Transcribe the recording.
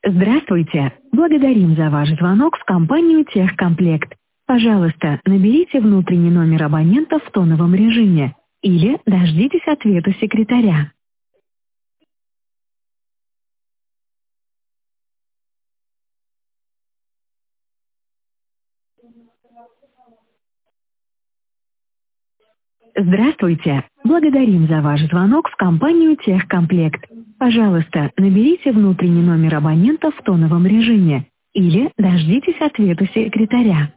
Здравствуйте! Благодарим за ваш звонок в компанию «Техкомплект». Пожалуйста, наберите внутренний номер абонента в тоновом режиме или дождитесь ответа секретаря. Здравствуйте! Благодарим за ваш звонок в компанию «Техкомплект». Пожалуйста, наберите внутренний номер абонента в тоновом режиме или дождитесь ответа секретаря.